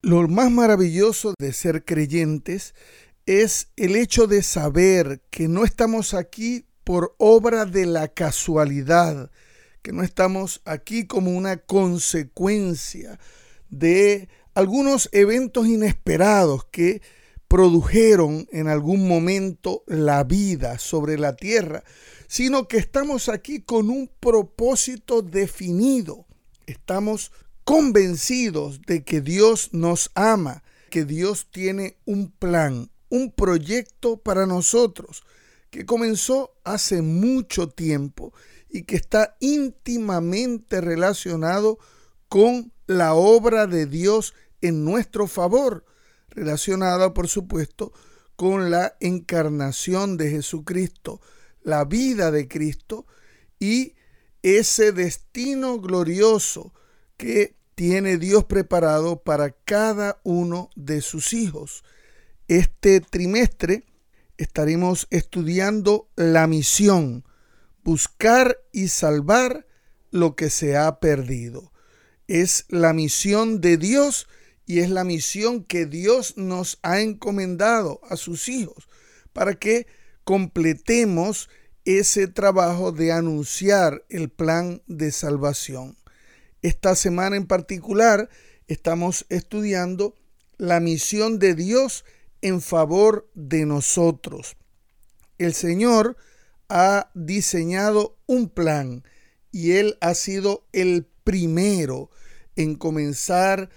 Lo más maravilloso de ser creyentes es el hecho de saber que no estamos aquí por obra de la casualidad, que no estamos aquí como una consecuencia de algunos eventos inesperados que produjeron en algún momento la vida sobre la tierra, sino que estamos aquí con un propósito definido. Estamos convencidos de que Dios nos ama, que Dios tiene un plan, un proyecto para nosotros, que comenzó hace mucho tiempo y que está íntimamente relacionado con la obra de Dios en nuestro favor, relacionada, por supuesto, con la encarnación de Jesucristo, la vida de Cristo y ese destino glorioso que tiene Dios preparado para cada uno de sus hijos. Este trimestre estaremos estudiando la misión, buscar y salvar lo que se ha perdido. Es la misión de Dios y es la misión que Dios nos ha encomendado a sus hijos para que completemos ese trabajo de anunciar el plan de salvación. Esta semana en particular estamos estudiando la misión de Dios en favor de nosotros. El Señor ha diseñado un plan y Él ha sido el primero en comenzar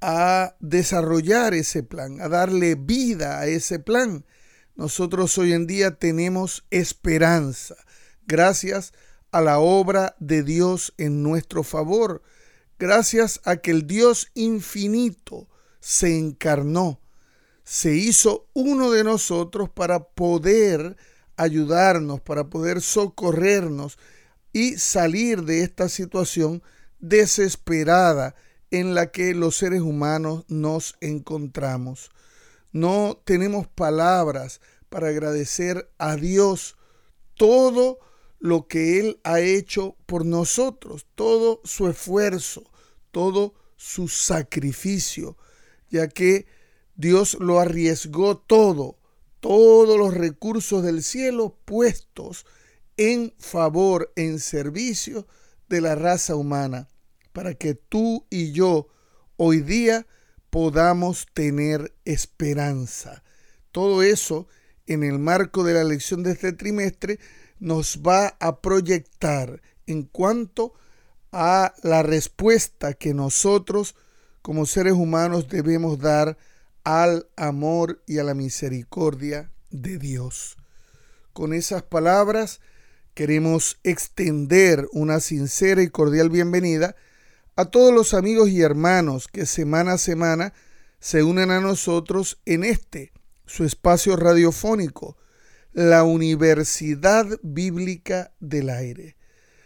a desarrollar ese plan, a darle vida a ese plan. Nosotros hoy en día tenemos esperanza gracias a la obra de Dios en nuestro favor, gracias a que el Dios infinito se encarnó, se hizo uno de nosotros para poder ayudarnos, para poder socorrernos y salir de esta situación desesperada en la que los seres humanos nos encontramos. No tenemos palabras para agradecer a Dios todo lo que Él ha hecho por nosotros, todo su esfuerzo, todo su sacrificio, ya que Dios lo arriesgó todo, todos los recursos del cielo puestos en favor, en servicio de la raza humana, para que tú y yo hoy día podamos tener esperanza. Todo eso en el marco de la lección de este trimestre nos va a proyectar en cuanto a la respuesta que nosotros como seres humanos debemos dar al amor y a la misericordia de Dios. Con esas palabras queremos extender una sincera y cordial bienvenida a todos los amigos y hermanos que semana a semana se unen a nosotros en su espacio radiofónico, la Universidad Bíblica del Aire.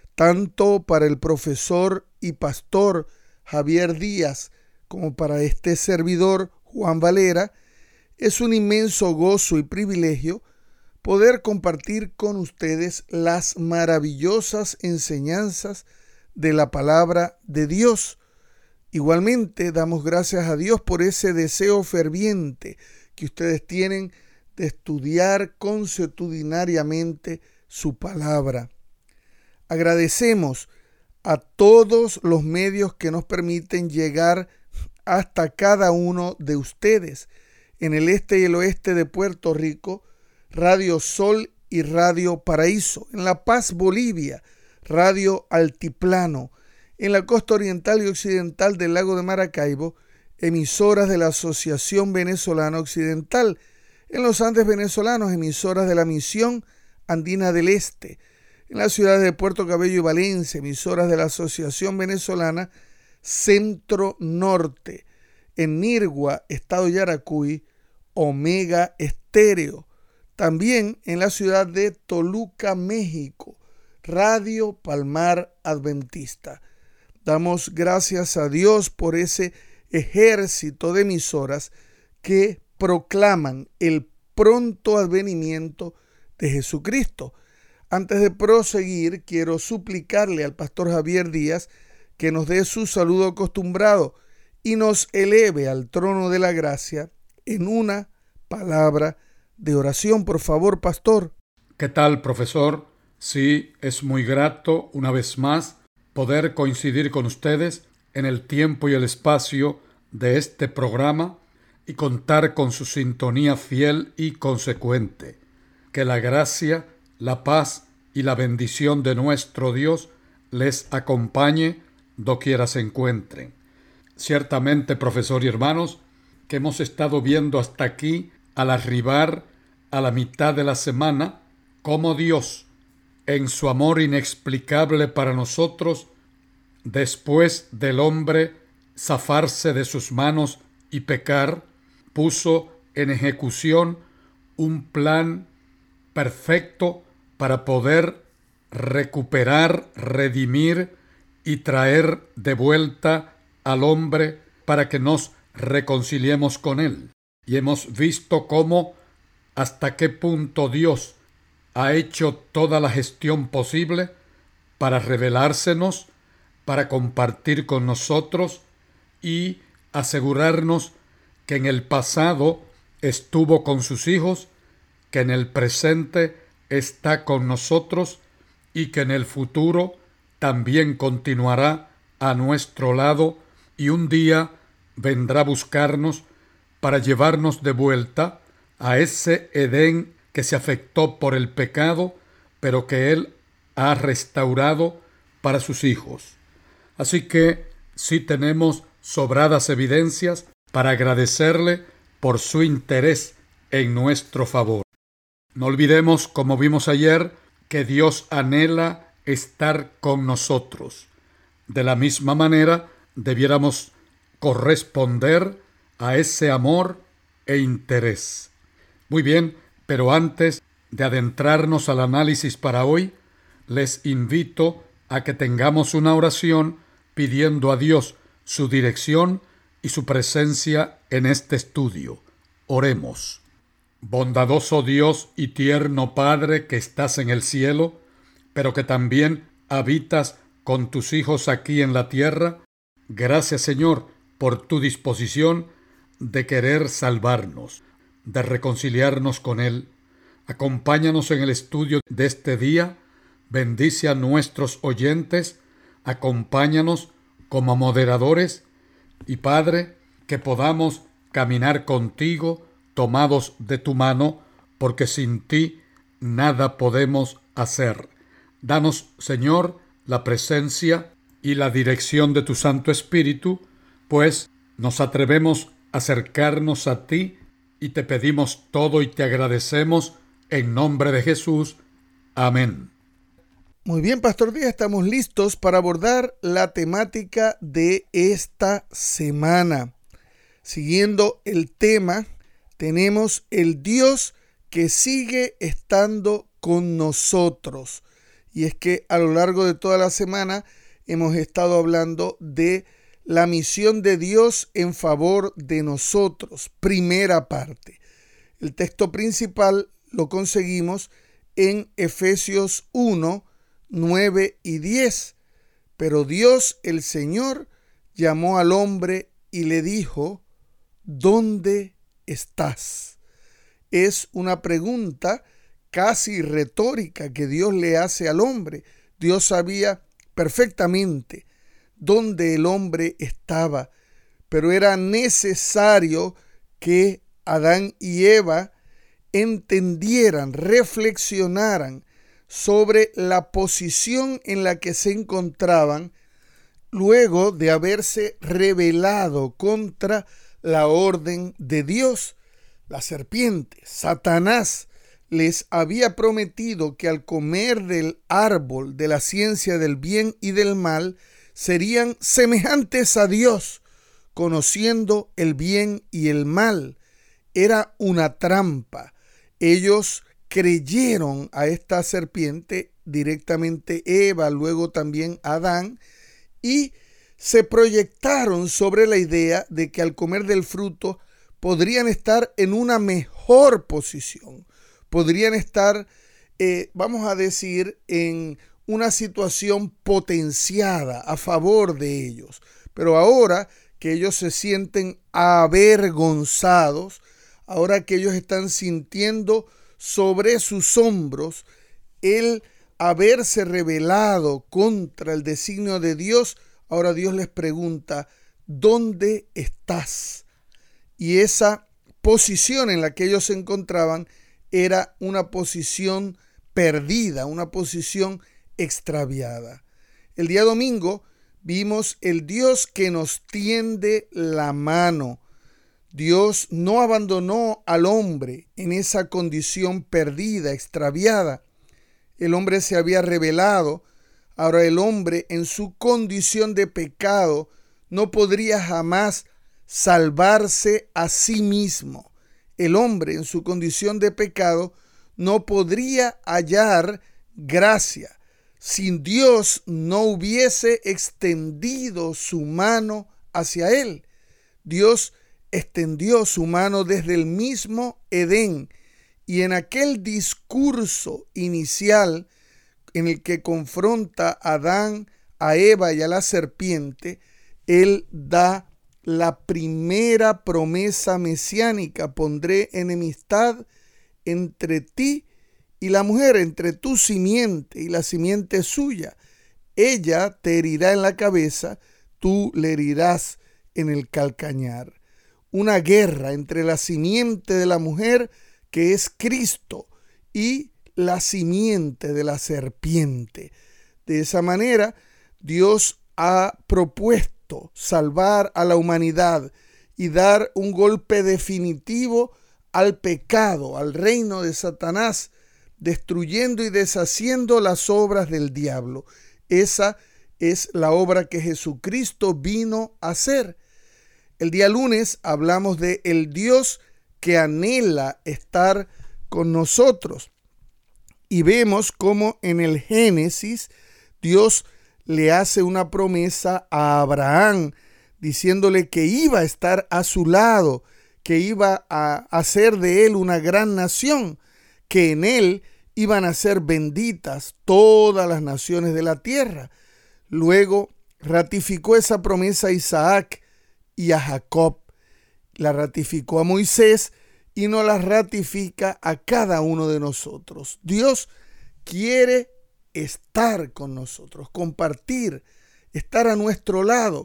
Tanto para el profesor y pastor Javier Díaz como para este servidor Juan Valera, es un inmenso gozo y privilegio poder compartir con ustedes las maravillosas enseñanzas de la palabra de Dios. Igualmente damos gracias a Dios por ese deseo ferviente que ustedes tienen de estudiar consuetudinariamente su palabra. Agradecemos a todos los medios que nos permiten llegar hasta cada uno de ustedes. En el este y el oeste de Puerto Rico, Radio Sol y Radio Paraíso. En La Paz, Bolivia, Radio Altiplano. En la costa oriental y occidental del lago de Maracaibo, emisoras de la Asociación Venezolana Occidental. En los Andes venezolanos, emisoras de la Misión Andina del Este. En las ciudades de Puerto Cabello y Valencia, emisoras de la Asociación Venezolana Centro Norte. En Nirgua, Estado Yaracuy, Omega Estéreo. También en la ciudad de Toluca, México, Radio Palmar Adventista. Damos gracias a Dios por ese ejército de emisoras que proclaman el pronto advenimiento de Jesucristo. Antes de proseguir, quiero suplicarle al pastor Javier Díaz que nos dé su saludo acostumbrado y nos eleve al trono de la gracia en una palabra de oración. Por favor, pastor. ¿Qué tal, profesor? Sí, es muy grato una vez más poder coincidir con ustedes en el tiempo y el espacio de este programa y contar con su sintonía fiel y consecuente. Que la gracia, la paz y la bendición de nuestro Dios les acompañe doquiera se encuentren. Ciertamente, profesor y hermanos, que hemos estado viendo hasta aquí, al arribar a la mitad de la semana, cómo Dios, en su amor inexplicable para nosotros, después del hombre zafarse de sus manos y pecar, puso en ejecución un plan perfecto para poder recuperar, redimir y traer de vuelta al hombre para que nos reconciliemos con él. Y hemos visto cómo, hasta qué punto Dios ha hecho toda la gestión posible para revelársenos, para compartir con nosotros y asegurarnos que en el pasado estuvo con sus hijos, que en el presente está con nosotros y que en el futuro también continuará a nuestro lado y un día vendrá a buscarnos para llevarnos de vuelta a ese Edén que se afectó por el pecado, pero que Él ha restaurado para sus hijos. Así que sí tenemos sobradas evidencias para agradecerle por su interés en nuestro favor. No olvidemos, como vimos ayer, que Dios anhela estar con nosotros. De la misma manera, debiéramos corresponder a ese amor e interés. Muy bien, pero antes de adentrarnos al análisis para hoy, les invito a que tengamos una oración pidiendo a Dios su dirección y su presencia en este estudio. Oremos. Bondadoso Dios y tierno Padre que estás en el cielo, pero que también habitas con tus hijos aquí en la tierra, gracias, Señor, por tu disposición de querer salvarnos, de reconciliarnos con Él. Acompáñanos en el estudio de este día, bendice a nuestros oyentes, acompáñanos como moderadores y, Padre, que podamos caminar contigo tomados de tu mano, porque sin ti nada podemos hacer. Danos, Señor, la presencia y la dirección de tu Santo Espíritu, pues nos atrevemos a acercarnos a ti y te pedimos todo y te agradecemos en nombre de Jesús. Amén. Muy bien, Pastor Díaz, estamos listos para abordar la temática de esta semana. Siguiendo el tema, tenemos el Dios que sigue estando con nosotros. Y es que a lo largo de toda la semana hemos estado hablando de la misión de Dios en favor de nosotros. Primera parte. El texto principal lo conseguimos en Efesios 1, 9 y 10. Pero Dios, el Señor, llamó al hombre y le dijo: ¿dónde estás? Es una pregunta casi retórica que Dios le hace al hombre. Dios sabía perfectamente dónde el hombre estaba, pero era necesario que Adán y Eva entendieran, reflexionaran sobre la posición en la que se encontraban luego de haberse rebelado contra la orden de Dios. La serpiente, Satanás, les había prometido que al comer del árbol de la ciencia del bien y del mal, serían semejantes a Dios, conociendo el bien y el mal. Era una trampa. Ellos creyeron a esta serpiente, directamente Eva, luego también Adán, y se proyectaron sobre la idea de que al comer del fruto podrían estar en una mejor posición, podrían estar, vamos a decir, en una situación potenciada a favor de ellos. Pero ahora que ellos se sienten avergonzados, ahora que ellos están sintiendo sobre sus hombros el haberse rebelado contra el designio de Dios, ahora Dios les pregunta, ¿dónde estás? Y esa posición en la que ellos se encontraban era una posición perdida, una posición extraviada. El día domingo vimos el Dios que nos tiende la mano. Dios no abandonó al hombre en esa condición perdida, extraviada. El hombre se había rebelado. Ahora el hombre en su condición de pecado no podría jamás salvarse a sí mismo. El hombre en su condición de pecado no podría hallar gracia. Si Dios no hubiese extendido su mano hacia él. Dios extendió su mano desde el mismo Edén, y en aquel discurso inicial en el que confronta a Adán, a Eva y a la serpiente, él da la primera promesa mesiánica: pondré enemistad entre ti y la mujer, entre tu simiente y la simiente suya. Ella te herirá en la cabeza, tú le herirás en el calcañar. Una guerra entre la simiente de la mujer, que es Cristo, y la simiente de la serpiente. De esa manera, Dios ha propuesto salvar a la humanidad y dar un golpe definitivo al pecado, al reino de Satanás, destruyendo y deshaciendo las obras del diablo. Esa es la obra que Jesucristo vino a hacer. El día lunes hablamos de el Dios que anhela estar con nosotros. Y vemos cómo en el Génesis Dios le hace una promesa a Abraham, diciéndole que iba a estar a su lado, que iba a hacer de él una gran nación, que en él iban a ser benditas todas las naciones de la tierra. Luego ratificó esa promesa a Isaac y a Jacob, la ratificó a Moisés y nos la ratifica a cada uno de nosotros. Dios quiere estar con nosotros, compartir, estar a nuestro lado.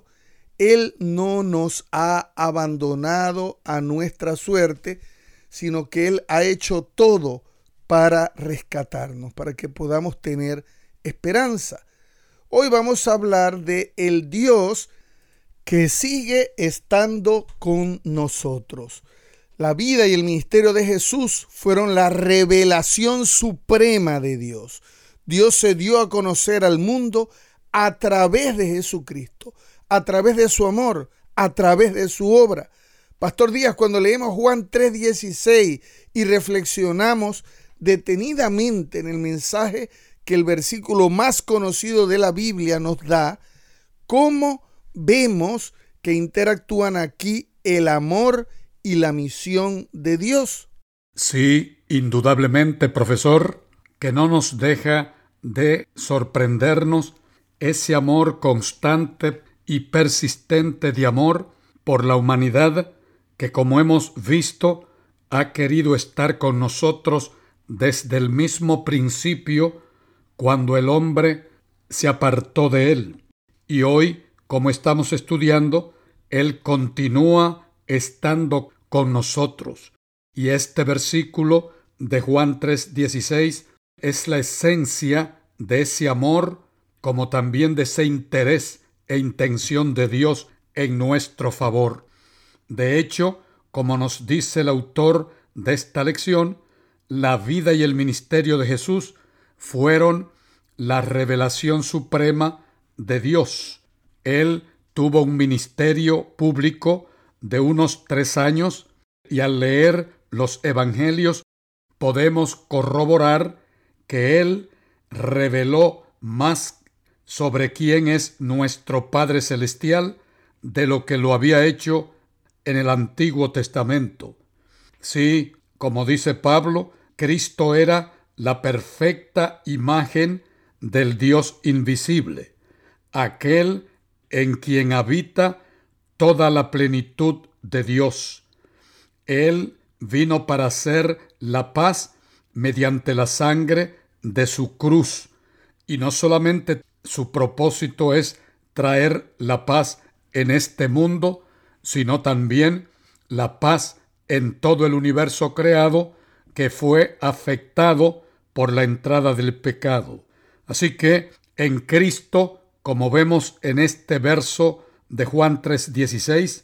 Él no nos ha abandonado a nuestra suerte, sino que Él ha hecho todo para rescatarnos, para que podamos tener esperanza. Hoy vamos a hablar de el Dios que sigue estando con nosotros. La vida y el ministerio de Jesús fueron la revelación suprema de Dios. Dios se dio a conocer al mundo a través de Jesucristo, a través de su amor, a través de su obra. Pastor Díaz, cuando leemos Juan 3:16 y reflexionamos detenidamente en el mensaje que el versículo más conocido de la Biblia nos da, ¿cómo vemos que interactúan aquí el amor y la misión de Dios? Sí, indudablemente, profesor, que no nos deja de sorprendernos ese amor constante y persistente de amor por la humanidad que, como hemos visto, ha querido estar con nosotros desde el mismo principio, cuando el hombre se apartó de él. Y hoy, como estamos estudiando, Él continúa estando con nosotros. Y este versículo de Juan 3:16 es la esencia de ese amor, como también de ese interés e intención de Dios en nuestro favor. De hecho, como nos dice el autor de esta lección, la vida y el ministerio de Jesús fueron la revelación suprema de Dios. Él tuvo un ministerio público de unos 3 años y al leer los evangelios podemos corroborar que Él reveló más sobre quién es nuestro Padre Celestial de lo que lo había hecho en el Antiguo Testamento. Sí, como dice Pablo, Cristo era la perfecta imagen del Dios invisible, aquel en quien habita toda la plenitud de Dios. Él vino para hacer la paz mediante la sangre de su cruz. Y no solamente su propósito es traer la paz en este mundo, sino también la paz en todo el universo creado que fue afectado por la entrada del pecado. Así que en Cristo, como vemos en este verso de Juan 3:16,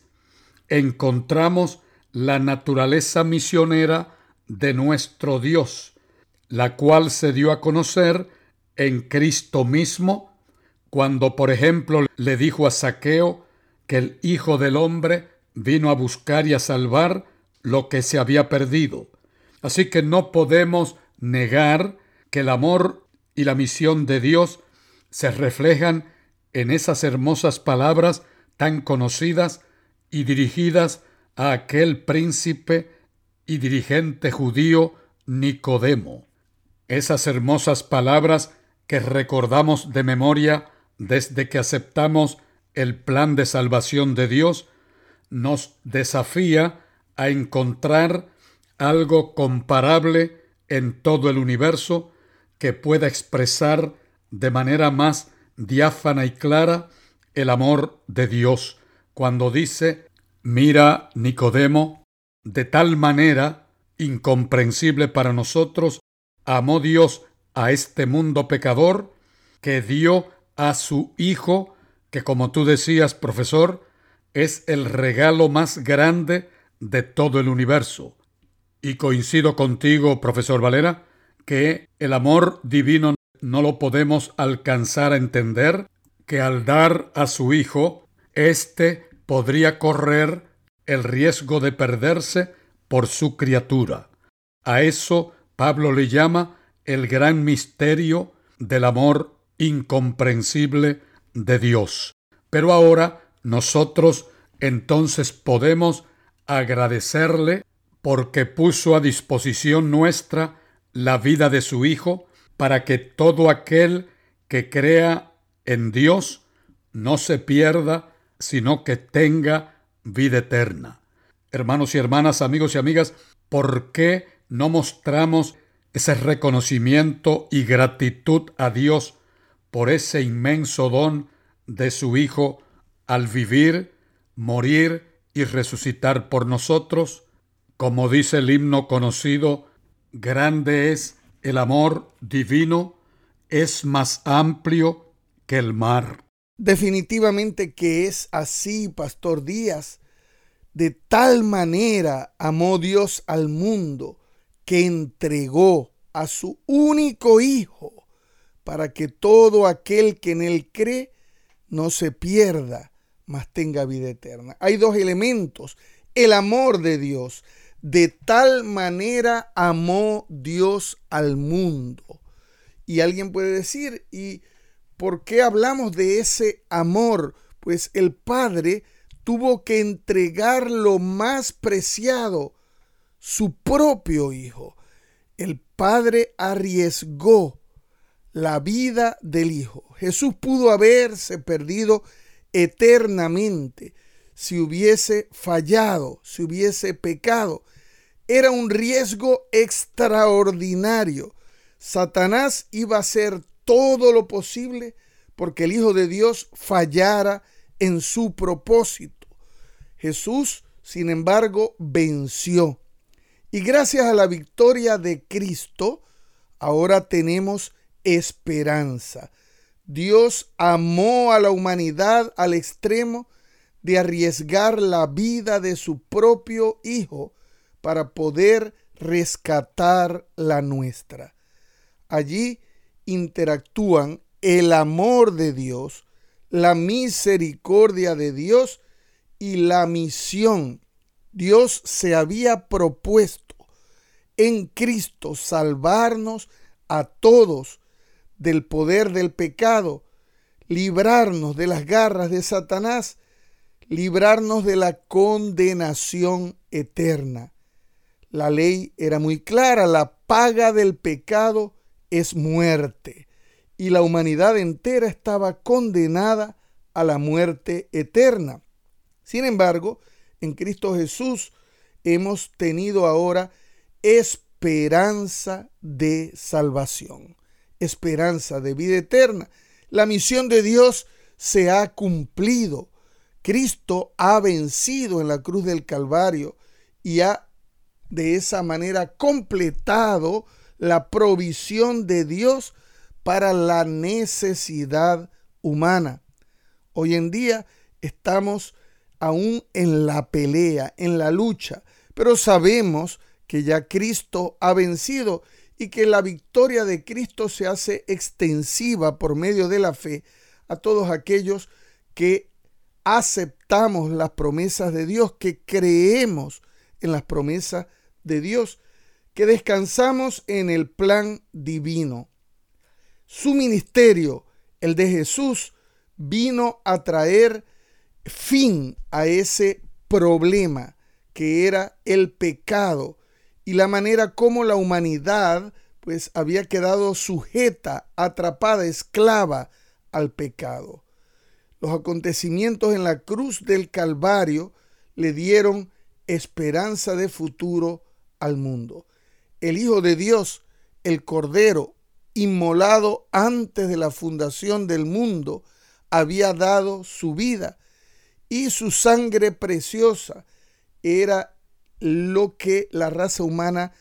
encontramos la naturaleza misionera de nuestro Dios, la cual se dio a conocer en Cristo mismo, cuando, por ejemplo, le dijo a Zaqueo que el Hijo del Hombre vino a buscar y a salvar lo que se había perdido. Así que no podemos negar que el amor y la misión de Dios se reflejan en esas hermosas palabras tan conocidas y dirigidas a aquel príncipe y dirigente judío Nicodemo. Esas hermosas palabras que recordamos de memoria desde que aceptamos el plan de salvación de Dios, nos desafía a encontrar algo comparable en todo el universo que pueda expresar de manera más diáfana y clara el amor de Dios, cuando dice: mira, Nicodemo, de tal manera incomprensible para nosotros amó Dios a este mundo pecador, que dio a su Hijo, que, como tú decías, profesor, es el regalo más grande de todo el universo. Y coincido contigo, profesor Valera, que el amor divino no lo podemos alcanzar a entender, que al dar a su Hijo, éste podría correr el riesgo de perderse por su criatura. A eso Pablo le llama el gran misterio del amor incomprensible de Dios. Pero ahora nosotros entonces podemos agradecerle porque puso a disposición nuestra la vida de su Hijo, para que todo aquel que crea en Dios no se pierda, sino que tenga vida eterna. Hermanos y hermanas, amigos y amigas, ¿por qué no mostramos ese reconocimiento y gratitud a Dios por ese inmenso don de su Hijo al vivir, morir y resucitar por nosotros? Como dice el himno conocido, grande es el amor divino, es más amplio que el mar. Definitivamente que es así, Pastor Díaz. De tal manera amó Dios al mundo que entregó a su único Hijo, para que todo aquel que en él cree no se pierda, mas tenga vida eterna. Hay dos elementos: el amor de Dios. De tal manera amó Dios al mundo. Y alguien puede decir: ¿y por qué hablamos de ese amor? Pues el Padre tuvo que entregar lo más preciado, su propio Hijo. El Padre arriesgó la vida del Hijo. Jesús pudo haberse perdido eternamente si hubiese fallado, si hubiese pecado. Era un riesgo extraordinario. Satanás iba a hacer todo lo posible porque el Hijo de Dios fallara en su propósito. Jesús, sin embargo, venció. Y gracias a la victoria de Cristo, ahora tenemos esperanza. Dios amó a la humanidad al extremo de arriesgar la vida de su propio Hijo para poder rescatar la nuestra. Allí interactúan el amor de Dios, la misericordia de Dios y la misión. Dios se había propuesto en Cristo salvarnos a todos del poder del pecado, librarnos de las garras de Satanás, librarnos de la condenación eterna. La ley era muy clara: la paga del pecado es muerte, y la humanidad entera estaba condenada a la muerte eterna. Sin embargo, en Cristo Jesús hemos tenido ahora esperanza de salvación, esperanza de vida eterna. La misión de Dios se ha cumplido. Cristo ha vencido en la cruz del Calvario y ha de esa manera completado la provisión de Dios para la necesidad humana. Hoy en día estamos aún en la pelea, en la lucha, pero sabemos que ya Cristo ha vencido y que la victoria de Cristo se hace extensiva por medio de la fe a todos aquellos que aceptamos las promesas de Dios, que creemos en las promesas de Dios, que descansamos en el plan divino. Su ministerio, el de Jesús, vino a traer fin a ese problema que era el pecado y la manera como la humanidad pues había quedado sujeta, atrapada, esclava al pecado. Los acontecimientos en la cruz del Calvario le dieron esperanza de futuro al mundo. El Hijo de Dios, el Cordero, inmolado antes de la fundación del mundo, había dado su vida y su sangre preciosa era lo que la raza humana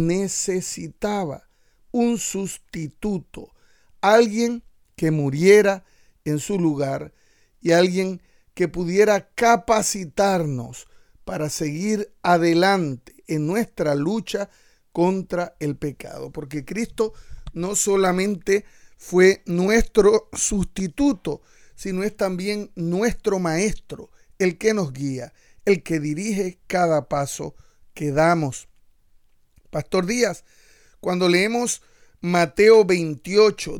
necesitaba, un sustituto, alguien que muriera en su lugar y alguien que pudiera capacitarnos para seguir adelante en nuestra lucha contra el pecado, porque Cristo no solamente fue nuestro sustituto, sino es también nuestro maestro, el que nos guía, el que dirige cada paso que damos. Pastor Díaz, cuando leemos Mateo 28,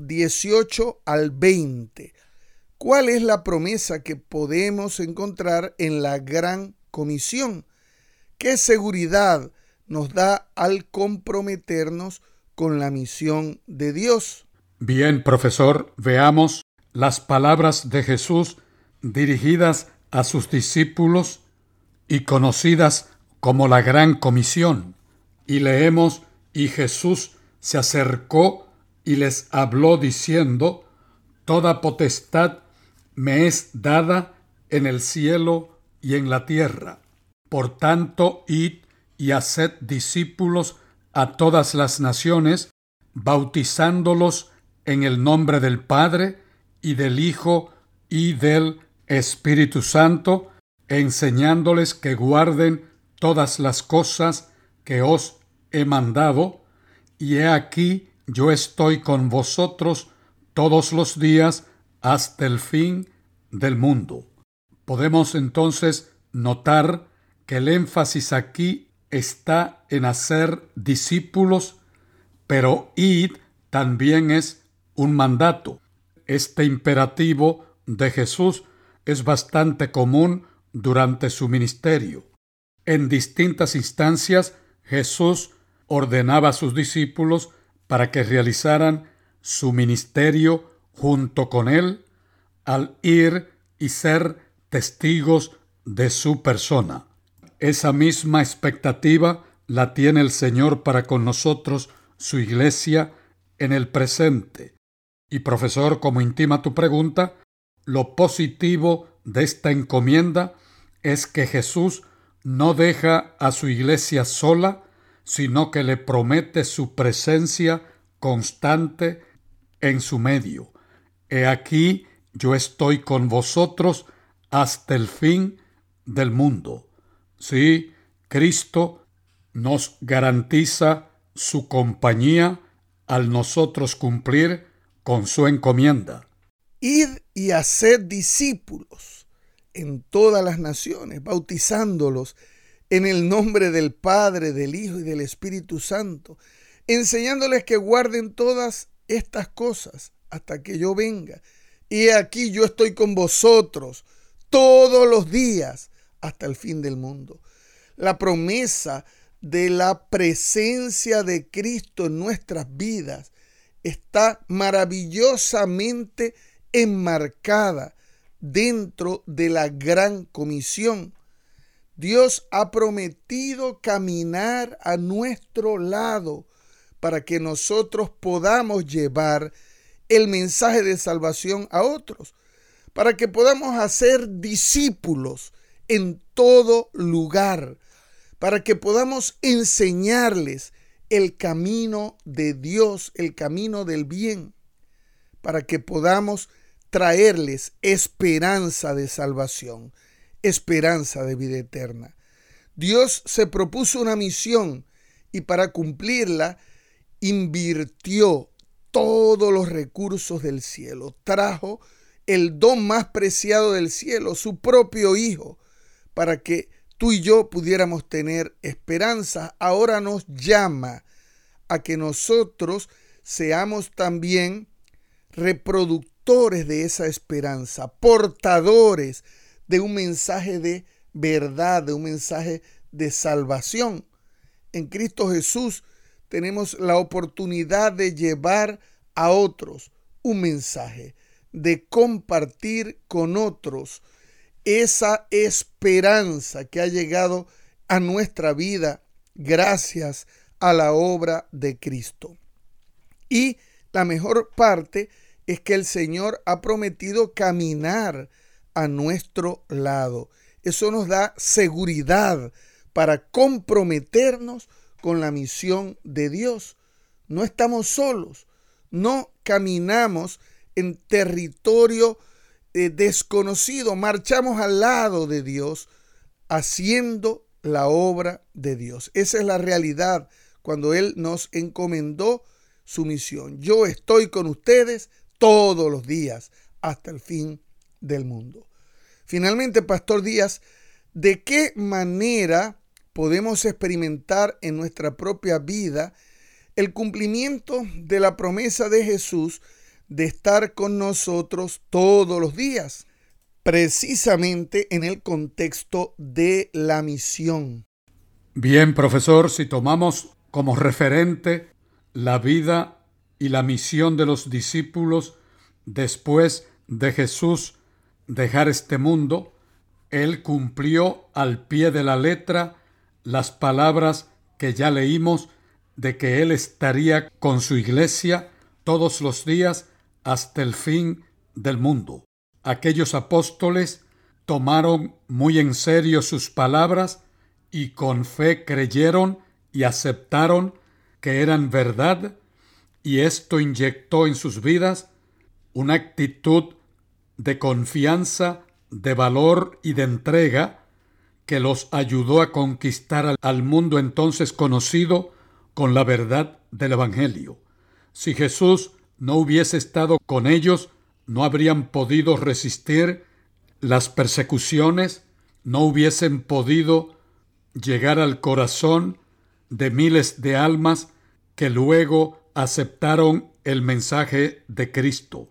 18 al 20, ¿cuál es la promesa que podemos encontrar en la Gran Comisión? ¿Qué seguridad nos da al comprometernos con la misión de Dios? Bien, profesor, veamos las palabras de Jesús dirigidas a sus discípulos y conocidas como la Gran Comisión. Y leemos: y Jesús se acercó y les habló diciendo: toda potestad me es dada en el cielo y en la tierra. Por tanto, id y haced discípulos a todas las naciones, bautizándolos en el nombre del Padre y del Hijo y del Espíritu Santo, enseñándoles que guarden todas las cosas que os he mandado, y he aquí yo estoy con vosotros todos los días hasta el fin del mundo. Podemos entonces notar que el énfasis aquí está en hacer discípulos, pero id también es un mandato. Este imperativo de Jesús es bastante común durante su ministerio. En distintas instancias, Jesús ordenaba a sus discípulos para que realizaran su ministerio junto con él al ir y ser testigos de su persona. Esa misma expectativa la tiene el Señor para con nosotros, su iglesia, en el presente. Y profesor, como intima tu pregunta, lo positivo de esta encomienda es que Jesús no deja a su iglesia sola, sino que le promete su presencia constante en su medio. He aquí, yo estoy con vosotros hasta el fin del mundo. Sí, Cristo nos garantiza su compañía al nosotros cumplir con su encomienda. Id y haced discípulos en todas las naciones, bautizándolos en el nombre del Padre, del Hijo y del Espíritu Santo, enseñándoles que guarden todas estas cosas hasta que yo venga. Y aquí yo estoy con vosotros todos los días hasta el fin del mundo. La promesa de la presencia de Cristo en nuestras vidas está maravillosamente enmarcada dentro de la gran comisión. Dios ha prometido caminar a nuestro lado para que nosotros podamos llevar el mensaje de salvación a otros, para que podamos hacer discípulos en todo lugar, para que podamos enseñarles el camino de Dios, el camino del bien, para que podamos traerles esperanza de salvación, esperanza de vida eterna. Dios se propuso una misión y para cumplirla invirtió todos los recursos del cielo. Trajo el don más preciado del cielo, su propio Hijo, para que tú y yo pudiéramos tener esperanza. Ahora nos llama a que nosotros seamos también reproductores de esa esperanza, portadores de un mensaje de verdad, de un mensaje de salvación. En Cristo Jesús tenemos la oportunidad de llevar a otros un mensaje, de compartir con otros esa esperanza que ha llegado a nuestra vida gracias a la obra de Cristo. Y la mejor parte es que el Señor ha prometido caminar a nuestro lado. Eso nos da seguridad para comprometernos con la misión de Dios. No estamos solos, no caminamos en territorio desconocido, marchamos al lado de Dios haciendo la obra de Dios. Esa es la realidad cuando Él nos encomendó su misión. Yo estoy con ustedes todos los días hasta el fin del mundo. Finalmente, Pastor Díaz, ¿de qué manera podemos experimentar en nuestra propia vida el cumplimiento de la promesa de Jesús de estar con nosotros todos los días? Precisamente en el contexto de la misión. Bien, profesor, si tomamos como referente la vida y la misión de los discípulos después de Jesús dejar este mundo, Él cumplió al pie de la letra las palabras que ya leímos de que Él estaría con su iglesia todos los días hasta el fin del mundo. Aquellos apóstoles tomaron muy en serio sus palabras y con fe creyeron y aceptaron que eran verdad, y esto inyectó en sus vidas una actitud de confianza, de valor y de entrega que los ayudó a conquistar al mundo entonces conocido con la verdad del Evangelio. Si Jesús no hubiese estado con ellos, no habrían podido resistir las persecuciones, no hubiesen podido llegar al corazón de miles de almas que luego aceptaron el mensaje de Cristo.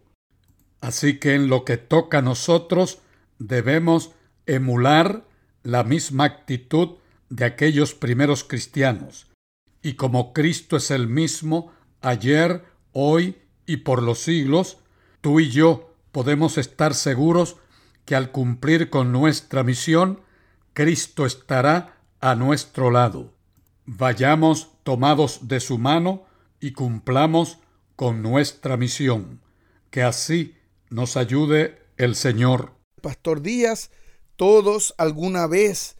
Así que en lo que toca a nosotros debemos emular la misma actitud de aquellos primeros cristianos. Y como Cristo es el mismo ayer, hoy y por los siglos, tú y yo podemos estar seguros que al cumplir con nuestra misión, Cristo estará a nuestro lado. Vayamos tomados de su mano y cumplamos con nuestra misión. Que así nos ayude el Señor. Pastor Díaz, todos alguna vez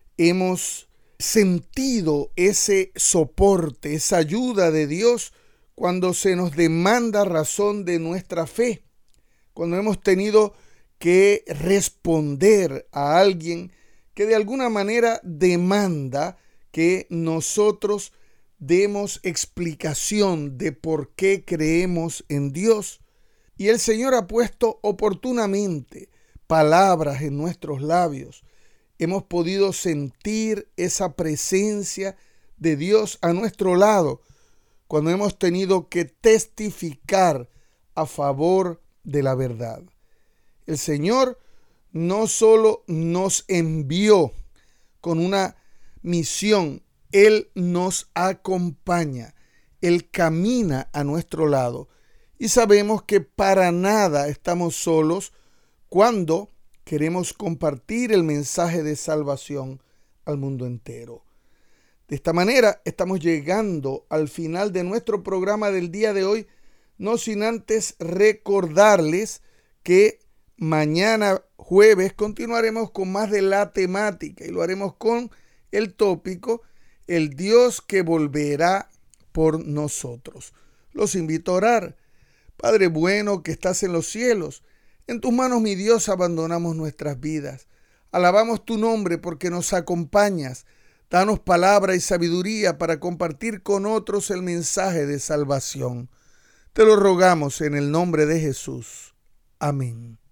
hemos sentido ese soporte, esa ayuda de Dios cuando se nos demanda razón de nuestra fe, cuando hemos tenido que responder a alguien que de alguna manera demanda que nosotros demos explicación de por qué creemos en Dios. Y el Señor ha puesto oportunamente palabras en nuestros labios. Hemos podido sentir esa presencia de Dios a nuestro lado cuando hemos tenido que testificar a favor de la verdad. El Señor no solo nos envió con una misión, Él nos acompaña, Él camina a nuestro lado y sabemos que para nada estamos solos cuando queremos compartir el mensaje de salvación al mundo entero. De esta manera estamos llegando al final de nuestro programa del día de hoy, no sin antes recordarles que mañana jueves continuaremos con más de la temática y lo haremos con el tópico El Dios que volverá por nosotros. Los invito a orar. Padre bueno que estás en los cielos, en tus manos, mi Dios, abandonamos nuestras vidas. Alabamos tu nombre porque nos acompañas. Danos palabra y sabiduría para compartir con otros el mensaje de salvación. Te lo rogamos en el nombre de Jesús. Amén.